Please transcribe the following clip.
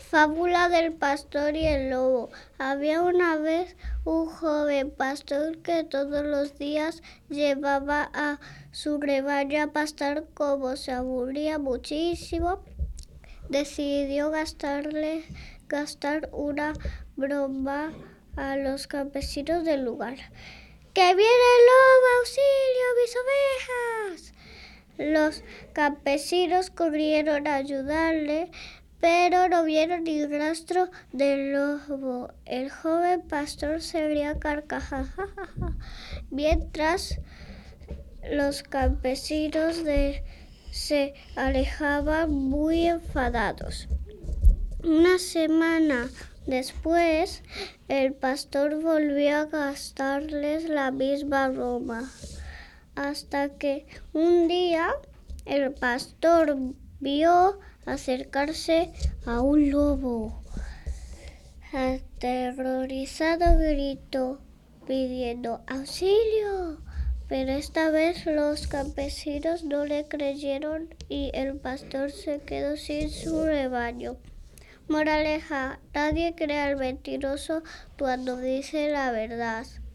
Fábula del pastor y el lobo. Había una vez un joven pastor que todos los días llevaba a su rebaño a pastar. Como se aburría muchísimo, decidió gastar una broma a los campesinos del lugar. ¡Que viene el lobo! ¡Auxilio, mis ovejas! Los campesinos corrieron a ayudarle, pero no vieron ni rastro del lobo. El joven pastor se ría a carcajadas mientras los campesinos se alejaban muy enfadados. Una semana después, el pastor volvió a gastarles la misma broma, hasta que un día el pastor vio acercarse a un lobo. Aterrorizado gritó pidiendo auxilio, pero esta vez los campesinos no le creyeron y el pastor se quedó sin su rebaño. Moraleja: nadie cree al mentiroso cuando dice la verdad.